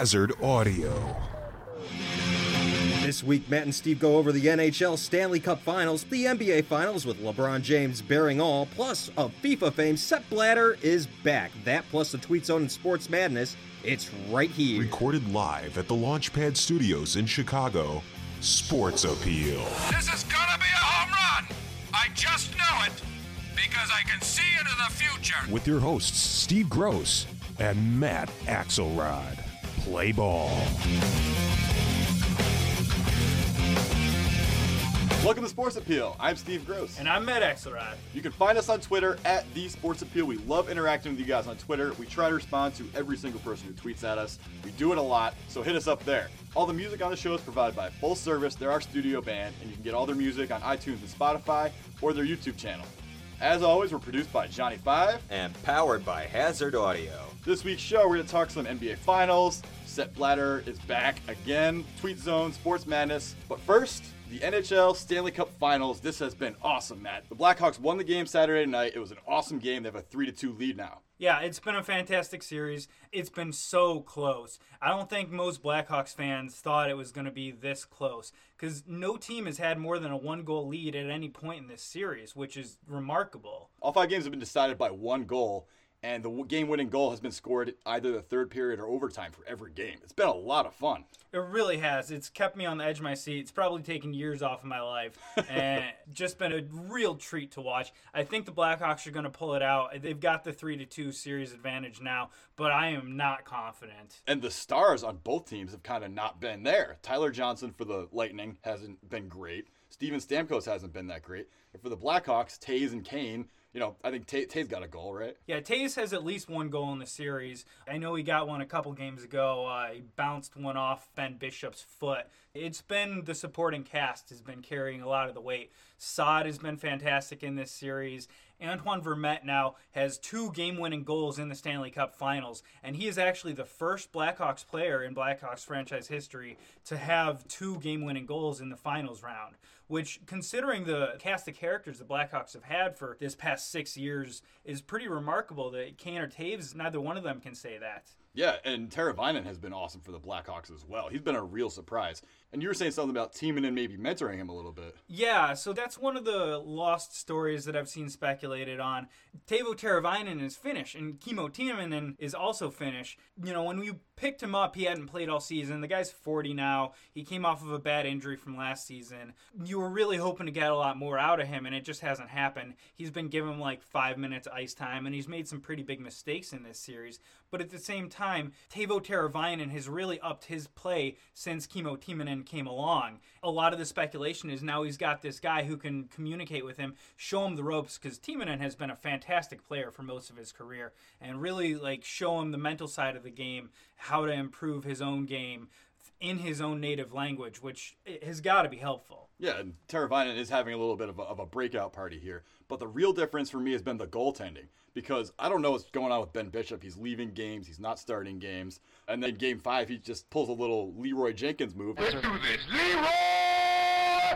Hazard Audio. This week, Matt and Steve go over the NHL Stanley Cup Finals, the NBA Finals with LeBron James bearing all, plus of FIFA fame, Sepp Blatter is back. That plus the Tweet Zone and Sports Madness, it's right here. Recorded live at the Launchpad Studios in Chicago, Sports Appeal. This is gonna be a home run! I just know it, because I can see into the future. With your hosts, Steve Gross and Matt Axelrod. Play ball. Welcome to Sports Appeal. I'm Steve Gross. And I'm Matt Axelrod. You can find us on Twitter at @TheSportsAppeal. We love interacting with you guys on Twitter. We try to respond to every single person who tweets at us. We do it a lot, so hit us up there. All the music on the show is provided by Full Service. They're our studio band, and you can get all their music on iTunes and Spotify or their YouTube channel. As always, we're produced by Johnny Five And powered by Hazard Audio. This week's show, we're going to talk some NBA Finals. Sepp Blatter is back again. Tweet Zone, Sports Madness. But first, the NHL Stanley Cup Finals. This has been awesome, Matt. The Blackhawks won the game Saturday night. It was an awesome game. They have a 3-2 lead now. Yeah, it's been a fantastic series. It's been so close. I don't think most Blackhawks fans thought it was going to be this close because no team has had more than a one-goal lead at any point in this series, which is remarkable. All 5 games have been decided by 1 goal, and the game-winning goal has been scored either the third period or overtime for every game. It's been a lot of fun. It really has. It's kept me on the edge of my seat. It's probably taken years off of my life and just been a real treat to watch. I think the Blackhawks are going to pull it out. They've got the 3-2 series advantage now, but I am not confident. And the stars on both teams have kind of not been there. Tyler Johnson for the Lightning hasn't been great. Steven Stamkos hasn't been that great. And for the Blackhawks, Taves and Kane, I think Taves got a goal, right? Yeah, Taves has at least 1 goal in the series. I know he got one a couple games ago. He bounced one off Ben Bishop's foot. It's been the supporting cast has been carrying a lot of the weight. Saad has been fantastic in this series. Antoine Vermette now has 2 game-winning goals in the Stanley Cup Finals, and he is actually the first Blackhawks player in Blackhawks franchise history to have 2 game-winning goals in the finals round, which, considering the cast of characters the Blackhawks have had for this past 6 years, is pretty remarkable that Kane or Taves, neither one of them can say that. Yeah, and Teravainen has been awesome for the Blackhawks as well. He's been a real surprise. And you were saying something about Timonen and maybe mentoring him a little bit. Yeah, so that's one of the lost stories that I've seen speculated on. Teuvo Teravainen is Finnish, and Kimmo Timonen is also Finnish. When we picked him up, he hadn't played all season. The guy's 40 now. He came off of a bad injury from last season. You were really hoping to get a lot more out of him, and it just hasn't happened. He's been given like 5 minutes ice time, and he's made some pretty big mistakes in this series. But at the same time, Teuvo Teravainen has really upped his play since Kimmo Timonen came along. A lot of the speculation is now he's got this guy who can communicate with him, show him the ropes, because Timonen has been a fantastic player for most of his career, and really show him the mental side of the game, how to improve his own game in his own native language, which has got to be helpful. Yeah, and Teravainen is having a little bit of a breakout party here. But the real difference for me has been the goaltending, because I don't know what's going on with Ben Bishop. He's leaving games. He's not starting games. And then Game 5, he just pulls a little Leroy Jenkins move. Let's do this. Leroy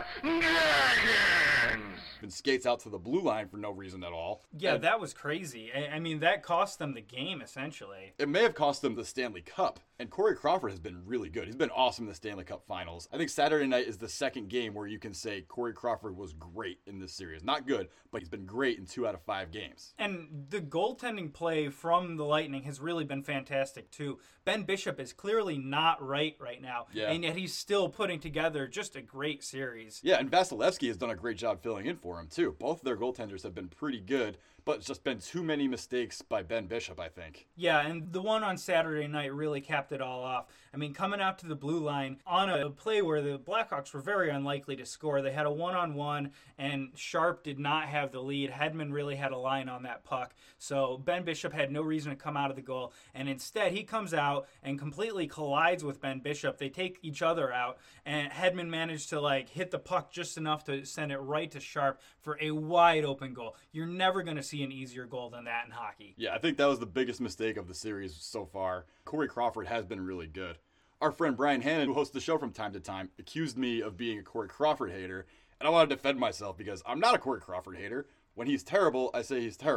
Jenkins! And skates out to the blue line for no reason at all. Yeah, and that was crazy. I mean, that cost them the game, essentially. It may have cost them the Stanley Cup. And Corey Crawford has been really good. He's been awesome in the Stanley Cup Finals. I think Saturday night is the second game where you can say Corey Crawford was great in this series. Not good, but he's been great in 2 out of 5 games. And the goaltending play from the Lightning has really been fantastic, too. Ben Bishop is clearly not right now, and yet he's still putting together just a great series. Yeah, and Vasilevsky has done a great job filling in for him, too. Both of their goaltenders have been pretty good, but it's just been too many mistakes by Ben Bishop, I think. Yeah, and the one on Saturday night really capped it all off. I mean, coming out to the blue line on a play where the Blackhawks were very unlikely to score. They had a one-on-one, and Sharp did not have the lead. Hedman really had a line on that puck. So Ben Bishop had no reason to come out of the goal, and instead he comes out and completely collides with Ben Bishop. They take each other out, and Hedman managed to hit the puck just enough to send it right to Sharp for a wide-open goal. You're never going to see an easier goal than that in hockey. Yeah, I think that was the biggest mistake of the series so far. Corey Crawford has been really good. Our friend Brian Hannon, who hosts the show from time to time, accused me of being a Corey Crawford hater, and I want to defend myself because I'm not a Corey Crawford hater. When he's terrible, I say he's terrible.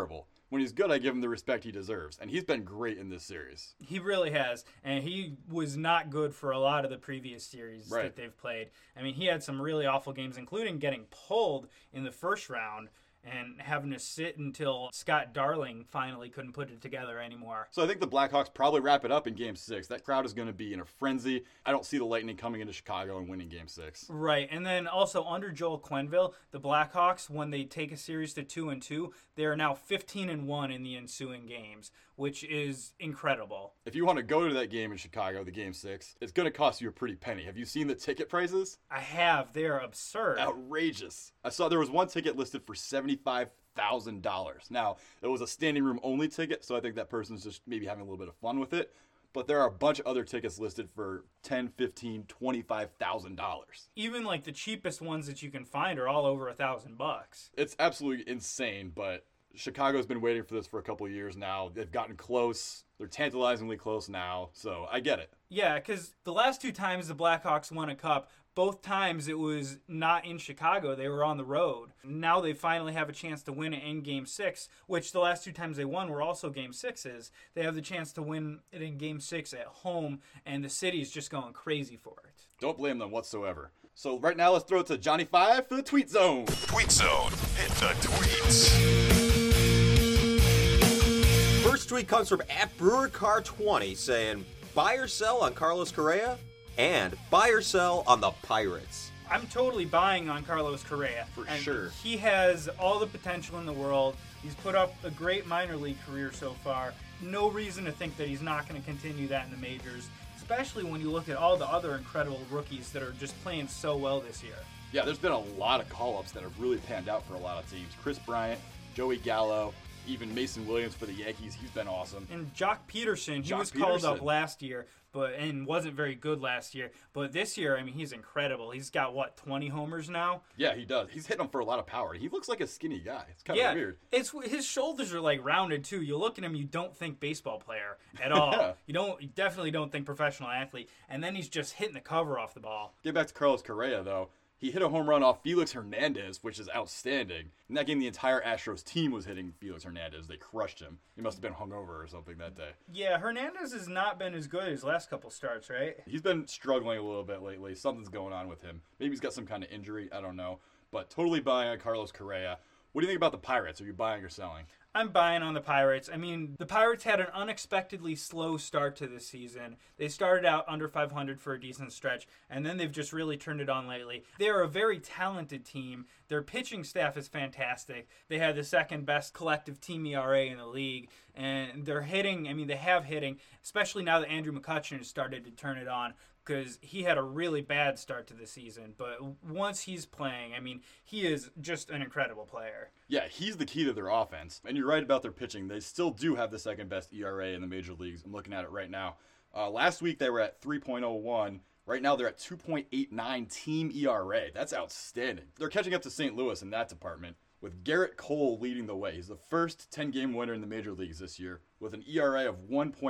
when he's good, I give him the respect he deserves. And he's been great in this series. He really has. And he was not good for a lot of the previous series that they've played. I mean, he had some really awful games, including getting pulled in the first round and having to sit until Scott Darling finally couldn't put it together anymore. So I think the Blackhawks probably wrap it up in Game 6. That crowd is going to be in a frenzy. I don't see the Lightning coming into Chicago and winning Game 6. Right, and then also under Joel Quenneville, the Blackhawks, when they take a series to 2-2, they are now 15-1 in the ensuing games, which is incredible. If you want to go to that game in Chicago, the Game 6, it's going to cost you a pretty penny. Have you seen the ticket prices? I have. They are absurd. Outrageous. I saw there was one ticket listed for $75,000. Now, it was a standing room only ticket, so I think that person's just maybe having a little bit of fun with it. But there are a bunch of other tickets listed for $10,000, $15,000, $25,000. Even like the cheapest ones that you can find are all over $1,000. It's absolutely insane, but Chicago's been waiting for this for a couple of years now. They've gotten close. They're tantalizingly close now, so I get it. Yeah, because the last two times the Blackhawks won a cup, both times it was not in Chicago. They were on the road. Now they finally have a chance to win it in Game 6, which the last two times they won were also Game 6s. They have the chance to win it in Game 6 at home, and the city's just going crazy for it. Don't blame them whatsoever. So right now, let's throw it to Johnny 5 for the Tweet Zone. Tweet Zone. Hit the tweets. First tweet comes from @BrewerCar20 saying, buy or sell on Carlos Correa and buy or sell on the Pirates. I'm totally buying on Carlos Correa. For sure. He has all the potential in the world. He's put up a great minor league career so far. No reason to think that he's not going to continue that in the majors, especially when you look at all the other incredible rookies that are just playing so well this year. Yeah, there's been a lot of call-ups that have really panned out for a lot of teams. Chris Bryant, Joey Gallo, even Mason Williams for the Yankees. He's been awesome. And Jock Peterson, he was called up last year, and wasn't very good last year. But this year, I mean, he's incredible. He's got, 20 homers now? Yeah, he does. He's hitting them for a lot of power. He looks like a skinny guy. It's kind of weird. His shoulders are, rounded, too. You look at him, you don't think baseball player at all. You definitely don't think professional athlete. And then he's just hitting the cover off the ball. Get back to Carlos Correa, though. He hit a home run off Felix Hernandez, which is outstanding. In that game, the entire Astros team was hitting Felix Hernandez. They crushed him. He must have been hungover or something that day. Yeah, Hernandez has not been as good as his last couple starts, right? He's been struggling a little bit lately. Something's going on with him. Maybe he's got some kind of injury. I don't know. But totally buying on Carlos Correa. What do you think about the Pirates? Are you buying or selling? I'm buying on the Pirates. I mean, the Pirates had an unexpectedly slow start to this season. They started out under 500 for a decent stretch, and then they've just really turned it on lately. They're a very talented team. Their pitching staff is fantastic. They had the second best collective team ERA in the league, and they're hitting. I mean, they have hitting, especially now that Andrew McCutchen has started to turn it on, because he had a really bad start to the season. But once he's playing, I mean, he is just an incredible player. Yeah, he's the key to their offense. And you're right about their pitching. They still do have the second best ERA in the major leagues. I'm looking at it right now. Last week they were at 3.01. Right now they're at 2.89 team ERA. That's outstanding. They're catching up to St. Louis in that department, with Garrett Cole leading the way. He's the first 10-game winner in the major leagues this year, with an ERA of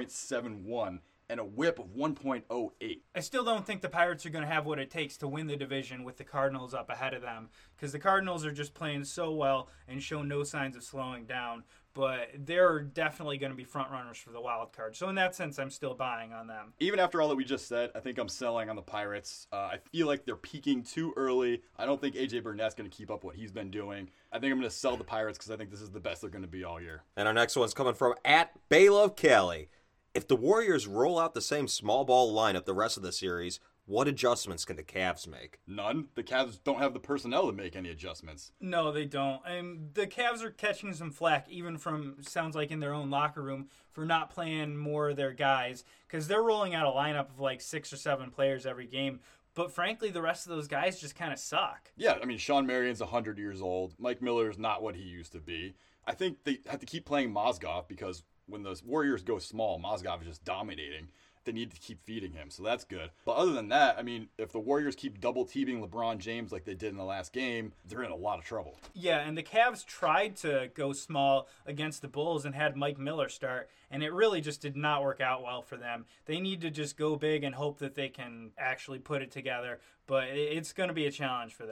1.71 and a whip of 1.08. I still don't think the Pirates are going to have what it takes to win the division with the Cardinals up ahead of them, because the Cardinals are just playing so well and show no signs of slowing down. But they're definitely going to be front runners for the wild card. So in that sense, I'm still buying on them. Even after all that we just said, I think I'm selling on the Pirates. I feel like they're peaking too early. I don't think A.J. Burnett's going to keep up what he's been doing. I think I'm going to sell the Pirates because I think this is the best they're going to be all year. And our next one's coming from @BayLoveCali. If the Warriors roll out the same small ball lineup the rest of the series, what adjustments can the Cavs make? None. The Cavs don't have the personnel to make any adjustments. No, they don't. And the Cavs are catching some flack, even from, sounds like in their own locker room, for not playing more of their guys, because they're rolling out a lineup of 6 or 7 players every game. But frankly, the rest of those guys just kind of suck. Yeah, I mean, Sean Marion's 100 years old. Mike Miller's not what he used to be. I think they have to keep playing Mozgov because when the Warriors go small, Mozgov is just dominating. They need to keep feeding him, so that's good. But other than that, I mean, if the Warriors keep double-teaming LeBron James like they did in the last game, they're in a lot of trouble. Yeah, and the Cavs tried to go small against the Bulls and had Mike Miller start, and it really just did not work out well for them. They need to just go big and hope that they can actually put it together, but it's going to be a challenge for them.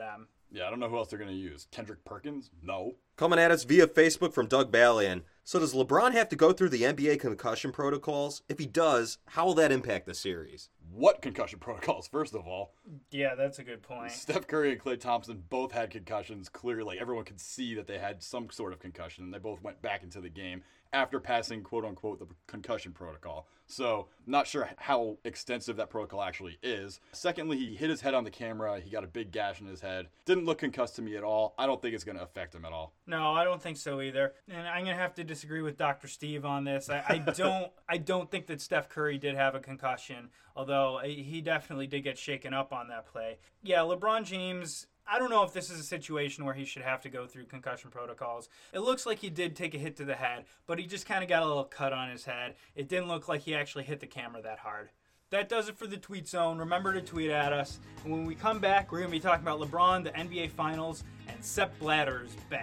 Yeah, I don't know who else they're going to use. Kendrick Perkins? No. Coming at us via Facebook from Doug Balian. So does LeBron have to go through the NBA concussion protocols? If he does, how will that impact the series? What concussion protocols, first of all? Yeah, that's a good point. Steph Curry and Klay Thompson both had concussions. Clearly, everyone could see that they had some sort of concussion, and they both went back into the game after passing, quote-unquote, the concussion protocol. So, not sure how extensive that protocol actually is. Secondly, he hit his head on the camera. He got a big gash in his head. Didn't look concussed to me at all. I don't think it's going to affect him at all. No, I don't think so either. And I'm going to have to disagree with Dr. Steve on this. I don't think that Steph Curry did have a concussion, although he definitely did get shaken up on that play. Yeah, LeBron James, I don't know if this is a situation where he should have to go through concussion protocols. It looks like he did take a hit to the head, but he just kind of got a little cut on his head. It didn't look like he actually hit the camera that hard. That does it for the Tweet Zone. Remember to tweet at us. And when we come back, we're going to be talking about LeBron, the NBA Finals, and Sepp Blatter's back.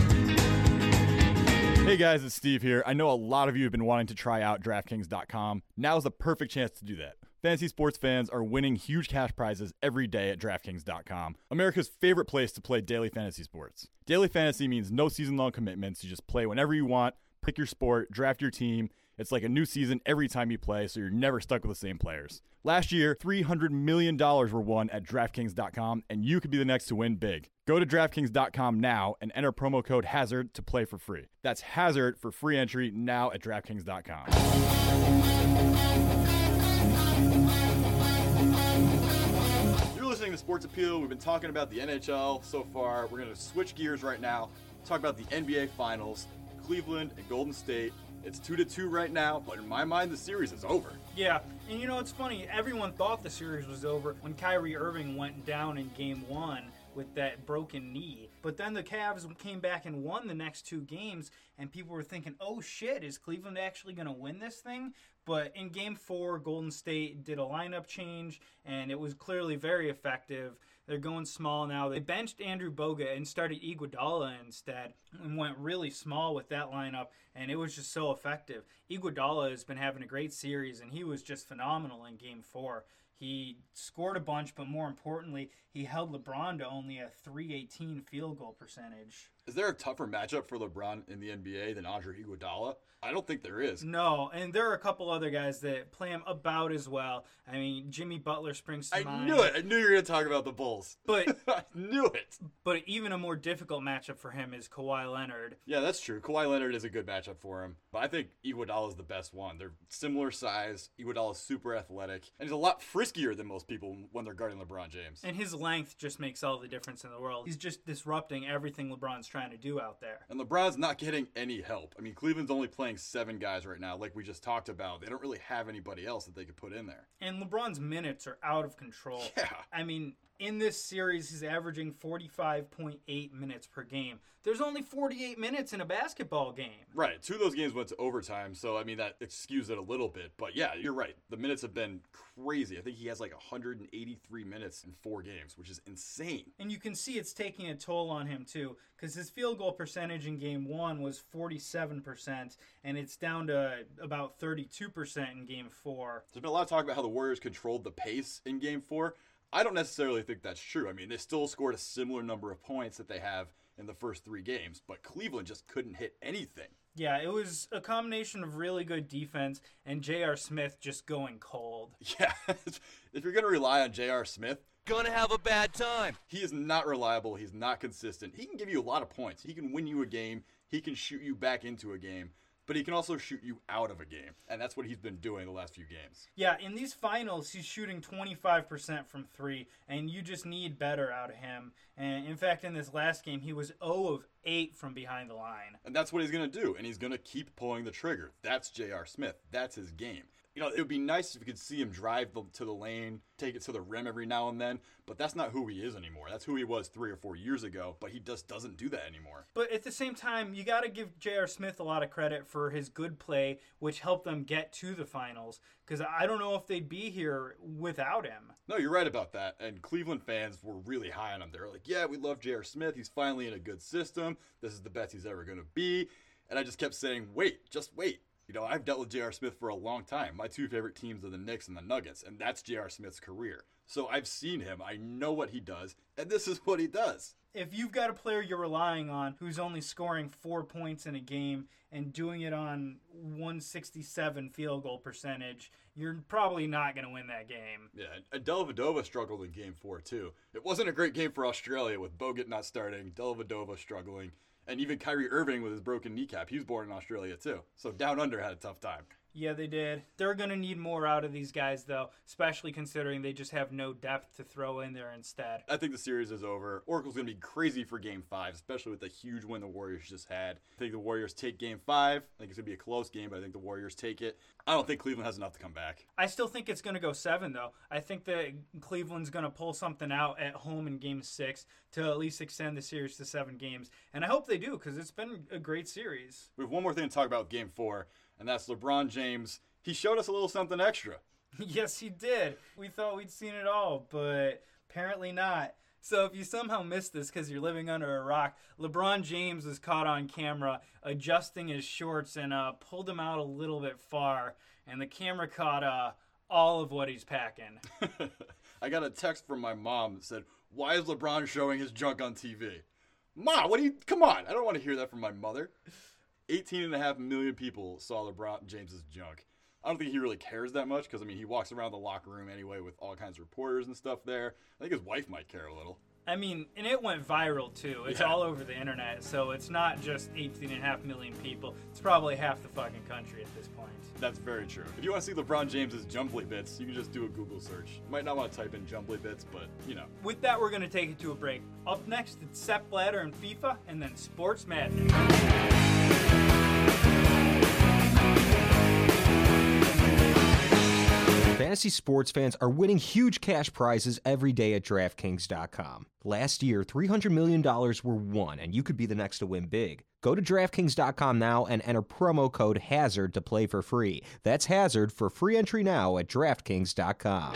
Hey guys, it's Steve here. I know a lot of you have been wanting to try out DraftKings.com. Now's the perfect chance to do that. Fantasy sports fans are winning huge cash prizes every day at DraftKings.com, America's favorite place to play daily fantasy sports. Daily fantasy means no season-long commitments. You just play whenever you want, pick your sport, draft your team. It's like a new season every time you play, so you're never stuck with the same players. Last year, $300 million were won at DraftKings.com, and you could be the next to win big. Go to DraftKings.com now and enter promo code HAZARD to play for free. That's HAZARD for free entry now at DraftKings.com. You're listening to Sports Appeal. We've been talking about the NHL so far. We're going to switch gears right now, talk about the NBA Finals, Cleveland and Golden State. It's 2-2 right now, but in my mind, the series is over. Yeah, and you know, it's funny. Everyone thought the series was over when Kyrie Irving went down in Game 1 with that broken knee. But then the Cavs came back and won the next two games, and people were thinking, oh shit, is Cleveland actually going to win this thing? But in Game 4, Golden State did a lineup change, and it was clearly very effective. They're going small now. They benched Andrew Bogut and started Iguodala instead and went really small with that lineup, and it was just so effective. Iguodala has been having a great series, and he was just phenomenal in Game 4. He scored a bunch, but more importantly, he held LeBron to only a .318 field goal percentage. Is there a tougher matchup for LeBron in the NBA than Andre Iguodala? I don't think there is. No, and there are a couple other guys that play him about as well. I mean, Jimmy Butler springs to mind. I knew it. I knew you were going to talk about the Bulls. But I knew it. But even a more difficult matchup for him is Kawhi Leonard. Yeah, that's true. Kawhi Leonard is a good matchup for him. But I think Iguodala is the best one. They're similar size. Iguodala is super athletic. And he's a lot friskier than most people when they're guarding LeBron James. And his length just makes all the difference in the world. He's just disrupting everything LeBron's trying to do out there. And LeBron's not getting any help. I mean, Cleveland's only playing 7 guys right now, like we just talked about. They don't really have anybody else that they could put in there. And LeBron's minutes are out of control. Yeah. I mean, in this series, he's averaging 45.8 minutes per game. There's only 48 minutes in a basketball game. Right. 2 of those games went to overtime, so, I mean, that excused it a little bit. But, yeah, you're right. The minutes have been crazy. I think he has like 183 minutes in 4 games, which is insane. And you can see it's taking a toll on him, too, because his field goal percentage in Game 1 was 47%, and it's down to about 32% in Game 4. There's been a lot of talk about how the Warriors controlled the pace in Game 4. I don't necessarily think that's true. I mean, they still scored a similar number of points that they have in the first 3 games, but Cleveland just couldn't hit anything. Yeah, it was a combination of really good defense and J.R. Smith just going cold. Yeah, if you're going to rely on J.R. Smith, gonna have a bad time. He is not reliable. He's not consistent. He can give you a lot of points. He can win you a game. He can shoot you back into a game. But he can also shoot you out of a game. And that's what he's been doing the last few games. Yeah, in these finals, he's shooting 25% from 3, and you just need better out of him. And in fact, in this last game, he was 0 of 8 from behind the line. And that's what he's going to do. And he's going to keep pulling the trigger. That's J.R. Smith. That's his game. You know, it would be nice if you could see him drive to the lane, take it to the rim every now and then, but that's not who he is anymore. That's who he was 3 or 4 years ago, but he just doesn't do that anymore. But at the same time, you got to give J.R. Smith a lot of credit for his good play, which helped them get to the finals, because I don't know if they'd be here without him. No, you're right about that, and Cleveland fans were really high on him. They were like, yeah, we love J.R. Smith. He's finally in a good system. This is the best he's ever going to be. And I just kept saying, wait, just wait. You know, I've dealt with J.R. Smith for a long time. My two favorite teams are the Knicks and the Nuggets, and that's J.R. Smith's career. So I've seen him. I know what he does, and this is what he does. If you've got a player you're relying on who's only scoring 4 points in a game and doing it on 167 field goal percentage, you're probably not going to win that game. Yeah, and Dellavedova struggled in Game 4, too. It wasn't a great game for Australia with Bogut not starting, Dellavedova struggling, and even Kyrie Irving with his broken kneecap. He was born in Australia, too. So Down Under had a tough time. Yeah, they did. They're going to need more out of these guys, though, especially considering they just have no depth to throw in there instead. I think the series is over. Oracle's going to be crazy for Game 5, especially with the huge win the Warriors just had. I think the Warriors take Game 5. I think it's going to be a close game, but I think the Warriors take it. I don't think Cleveland has enough to come back. I still think it's going to go 7, though. I think that Cleveland's going to pull something out at home in Game 6 to at least extend the series to 7 games. And I hope they do, because it's been a great series. We have one more thing to talk about with Game 4, and that's LeBron James. He showed us a little something extra. Yes, he did. We thought we'd seen it all, but apparently not. So if you somehow missed this because you're living under a rock, LeBron James was caught on camera adjusting his shorts and pulled them out a little bit far, and the camera caught all of what he's packing. I got a text from my mom that said, "Why is LeBron showing his junk on TV?" Mom, come on. I don't want to hear that from my mother. 18.5 million people saw LeBron James's junk. I don't think he really cares that much because, I mean, he walks around the locker room anyway with all kinds of reporters and stuff there. I think his wife might care a little. I mean, and it went viral, too. It's all over the internet, so it's not just 18.5 million people. It's probably half the fucking country at this point. That's very true. If you want to see LeBron James's Jumbly Bits, you can just do a Google search. You might not want to type in Jumbly Bits, but, you know. With that, we're going to take it to a break. Up next, it's Sepp Blatter and FIFA, and then Sports Madness. Fantasy sports fans are winning huge cash prizes every day at DraftKings.com. Last year, $300 million were won, and you could be the next to win big. Go to DraftKings.com now and enter promo code HAZARD to play for free. That's HAZARD for free entry now at DraftKings.com.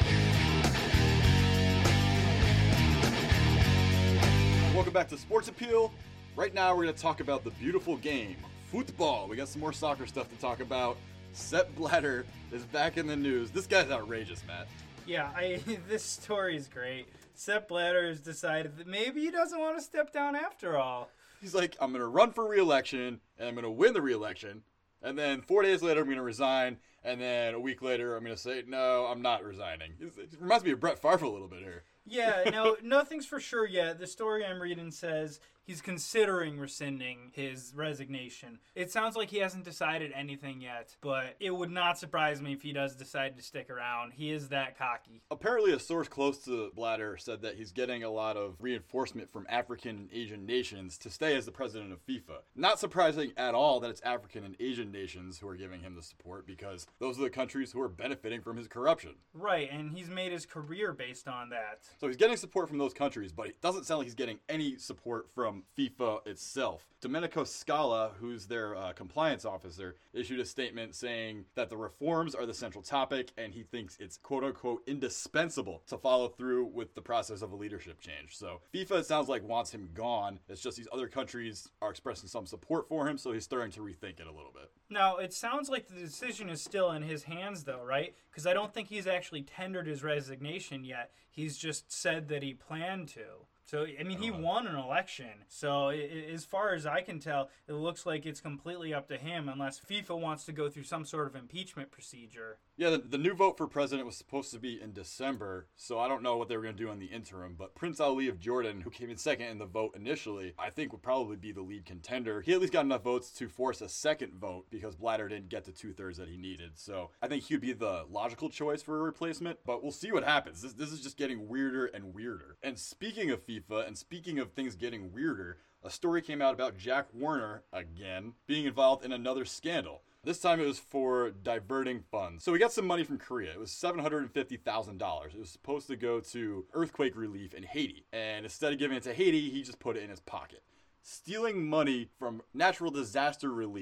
Welcome back to Sports Appeal. Right now, we're going to talk about the beautiful game, football. We got some more soccer stuff to talk about. Sepp Blatter is back in the news. This guy's outrageous, Matt. Yeah, this story is great. Sepp Blatter has decided that maybe he doesn't want to step down after all. He's like, I'm going to run for re-election, and I'm going to win the re-election, and then 4 days later I'm going to resign, and then a week later I'm going to say, no, I'm not resigning. It reminds me of Brett Favre a little bit here. Yeah, no, nothing's for sure yet. The story I'm reading says he's considering rescinding his resignation. It sounds like he hasn't decided anything yet, but it would not surprise me if he does decide to stick around. He is that cocky. Apparently, a source close to Blatter said that he's getting a lot of reinforcement from African and Asian nations to stay as the president of FIFA. Not surprising at all that it's African and Asian nations who are giving him the support, because those are the countries who are benefiting from his corruption. Right, and he's made his career based on that. So he's getting support from those countries, but it doesn't sound like he's getting any support from FIFA itself. Domenico Scala, who's their compliance officer, issued a statement saying that the reforms are the central topic, and he thinks it's quote-unquote indispensable to follow through with the process of a leadership change. So FIFA, it sounds like, wants him gone. It's just these other countries are expressing some support for him, so he's starting to rethink it a little bit. Now, it sounds like the decision is still in his hands, though, right? Because I don't think he's actually tendered his resignation yet. He's just said that he planned to. So, I mean, he won an election. So, as far as I can tell, it looks like it's completely up to him unless FIFA wants to go through some sort of impeachment procedure. Yeah, the new vote for president was supposed to be in December, so I don't know what they were going to do in the interim. But Prince Ali of Jordan, who came in second in the vote initially, I think would probably be the lead contender. He at least got enough votes to force a second vote because Blatter didn't get the 2/3 that he needed. So I think he would be the logical choice for a replacement, but we'll see what happens. This is just getting weirder and weirder. And speaking of FIFA, and speaking of things getting weirder, a story came out about Jack Warner, again, being involved in another scandal. This time it was for diverting funds. So we got some money from Korea. It was $750,000. It was supposed to go to earthquake relief in Haiti. And instead of giving it to Haiti, he just put it in his pocket. Stealing money from natural disaster relief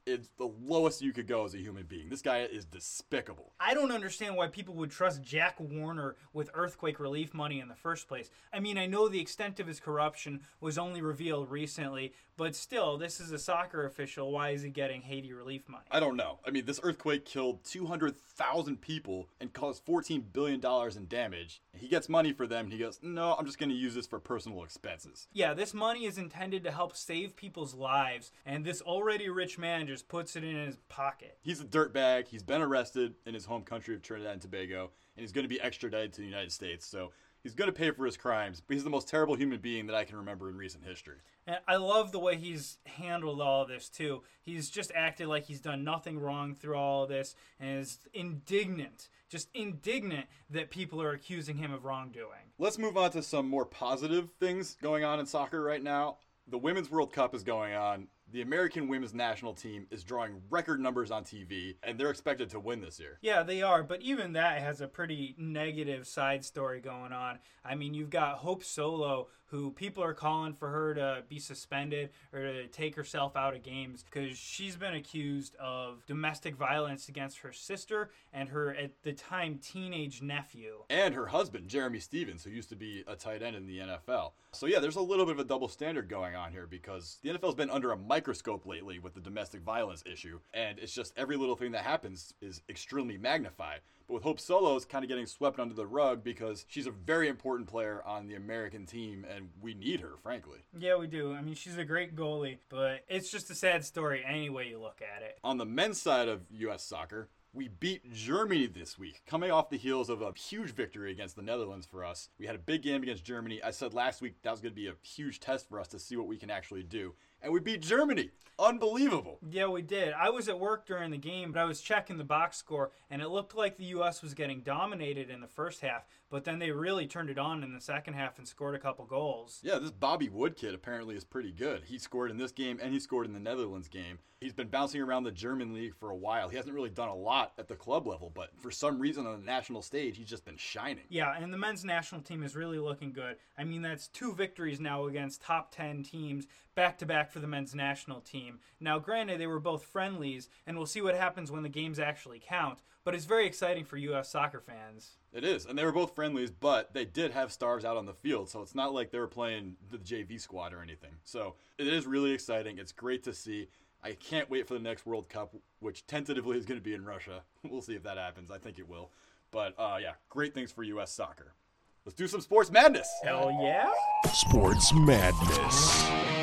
is the lowest you could go as a human being. This guy is despicable. I don't understand why people would trust Jack Warner with earthquake relief money in the first place. I mean, I know the extent of his corruption was only revealed recently, but still, this is a soccer official. Why is he getting Haiti relief money? I don't know. I mean, this earthquake killed 200,000 people and caused $14 billion in damage. He gets money for them, and he goes, no, I'm just going to use this for personal expenses. Yeah, this money is intended to help save people's lives, and this already rich man just puts it in his pocket. He's a dirtbag. He's been arrested in his home country of Trinidad and Tobago, and he's going to be extradited to the United States. So he's going to pay for his crimes, but he's the most terrible human being that I can remember in recent history. And I love the way he's handled all of this, too. He's just acted like he's done nothing wrong through all of this and is indignant, just indignant that people are accusing him of wrongdoing. Let's move on to some more positive things going on in soccer right now. The Women's World Cup is going on. The American women's national team is drawing record numbers on TV, and they're expected to win this year. Yeah, they are, but even that has a pretty negative side story going on. I mean, you've got Hope Solo, who people are calling for her to be suspended or to take herself out of games because she's been accused of domestic violence against her sister and her, at the time, teenage nephew. And her husband, Jeremy Stevens, who used to be a tight end in the NFL. So yeah, there's a little bit of a double standard going on here because the NFL's been under a microscope lately with the domestic violence issue, and it's just every little thing that happens is extremely magnified. But with Hope Solo, it's kind of getting swept under the rug because she's a very important player on the American team, and we need her, frankly. Yeah, we do. I mean, she's a great goalie, but it's just a sad story any way you look at it. On the men's side of U.S. soccer, we beat Germany this week, coming off the heels of a huge victory against the Netherlands for us. We had a big game against Germany. I said last week that was going to be a huge test for us to see what we can actually do. And we beat Germany. Unbelievable. Yeah, we did. I was at work during the game, but I was checking the box score, and it looked like the U.S. was getting dominated in the first half, but then they really turned it on in the second half and scored a couple goals. Yeah, this Bobby Wood kid apparently is pretty good. He scored in this game, and he scored in the Netherlands game. He's been bouncing around the German league for a while. He hasn't really done a lot at the club level, but for some reason on the national stage, he's just been shining. Yeah, and the men's national team is really looking good. I mean, that's 2 victories now against top 10 teams, back-to-back for the men's national team. Now, granted, they were both friendlies, and we'll see what happens when the games actually count, but it's very exciting for U.S. soccer fans. It is, and they were both friendlies, but they did have stars out on the field, so it's not like they were playing the JV squad or anything. So it is really exciting. It's great to see. I can't wait for the next World Cup, which tentatively is going to be in Russia. We'll see if that happens. I think it will. But, yeah, great things for U.S. soccer. Let's do some sports madness. Hell yeah. Sports Madness.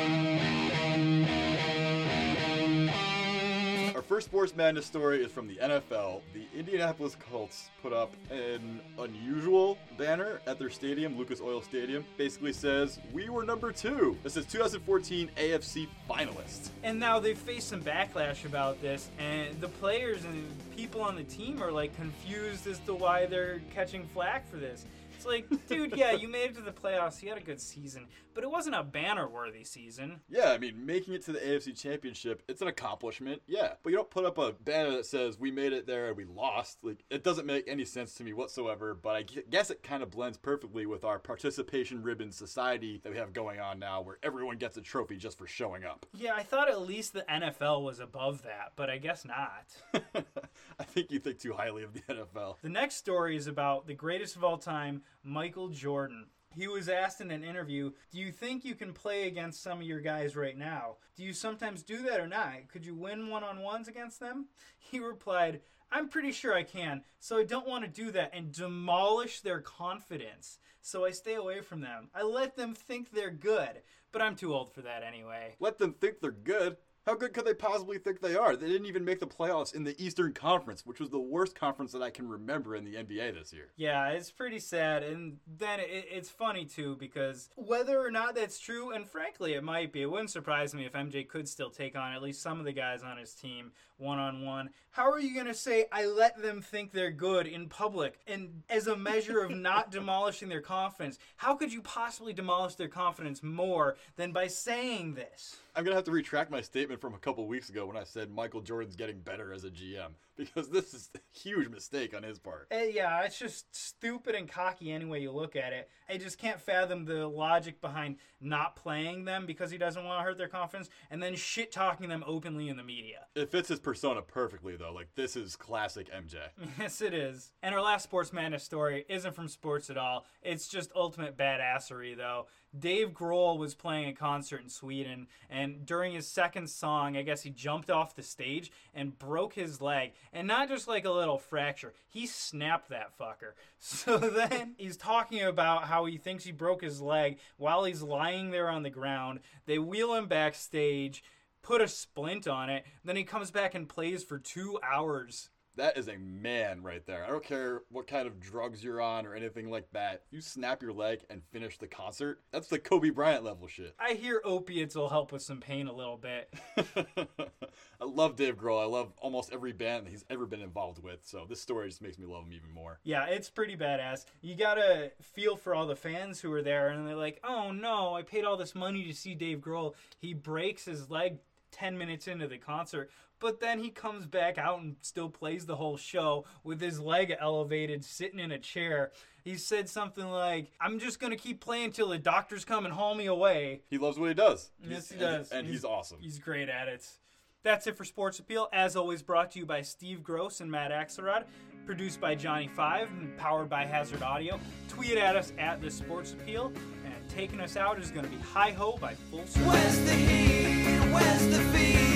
Our first sports madness story is from the NFL. The Indianapolis Colts put up an unusual banner at their stadium, Lucas Oil Stadium. Basically says, we were number 2. This is 2014 AFC finalists. And now they've faced some backlash about this, and the players and people on the team are like confused as to why they're catching flack for this. It's like, dude, yeah, you made it to the playoffs, you had a good season, but it wasn't a banner-worthy season. Yeah, I mean, making it to the AFC Championship, it's an accomplishment, yeah. But you don't put up a banner that says, we made it there and we lost. Like, it doesn't make any sense to me whatsoever, but I guess it kind of blends perfectly with our participation ribbon society that we have going on now, where everyone gets a trophy just for showing up. Yeah, I thought at least the NFL was above that, but I guess not. I think you think too highly of the NFL. The next story is about the greatest of all time, Michael Jordan. He was asked in an interview, do you think you can play against some of your guys right now? Do you sometimes do that or not? Could you win one-on-ones against them? He replied, I'm pretty sure I can, so I don't want to do that and demolish their confidence. So I stay away from them. I let them think they're good, but I'm too old for that anyway. Let them think they're good? How good could they possibly think they are? They didn't even make the playoffs in the Eastern Conference, which was the worst conference that I can remember in the NBA this year. Yeah, it's pretty sad. And then it's funny, too, because whether or not that's true, and frankly, it might be. It wouldn't surprise me if MJ could still take on at least some of the guys on his team one-on-one. How are you going to say, I let them think they're good in public, and as a measure of not demolishing their confidence? How could you possibly demolish their confidence more than by saying this? I'm going to have to retract my statement from a couple weeks ago when I said Michael Jordan's getting better as a GM, because this is a huge mistake on his part. Yeah, it's just stupid and cocky any way you look at it. I just can't fathom the logic behind not playing them because he doesn't want to hurt their confidence and then shit-talking them openly in the media. It fits his persona perfectly, though. Like, this is classic MJ. Yes, it is. And our last Sports Madness story isn't from sports at all. It's just ultimate badassery, though. Dave Grohl was playing a concert in Sweden, and during his second song, I guess he jumped off the stage and broke his leg. And not just like a little fracture, he snapped that fucker. So then he's talking about how he thinks he broke his leg while he's lying there on the ground. They wheel him backstage, put a splint on it, then he comes back and plays for 2 hours. That is a man right there. I don't care what kind of drugs you're on or anything like that. You snap your leg and finish the concert. That's the Kobe Bryant level shit. I hear opiates will help with some pain a little bit. I love Dave Grohl. I love almost every band that he's ever been involved with. So this story just makes me love him even more. Yeah, it's pretty badass. You gotta feel for all the fans who are there, and they're like, oh no, I paid all this money to see Dave Grohl. He breaks his leg 10 minutes into the concert, but then he comes back out and still plays the whole show with his leg elevated, sitting in a chair. He said something like, I'm just going to keep playing till the doctors come and haul me away. He loves what he does. Yes, he does. And he's awesome. He's great at it. That's it for Sports Appeal. As always, brought to you by Steve Gross and Matt Axelrod. Produced by Johnny Five and powered by Hazard Audio. Tweet at us at The Sports Appeal. And taking us out is going to be Hi Ho by Full Circle. Where's the heat? Where's the feed?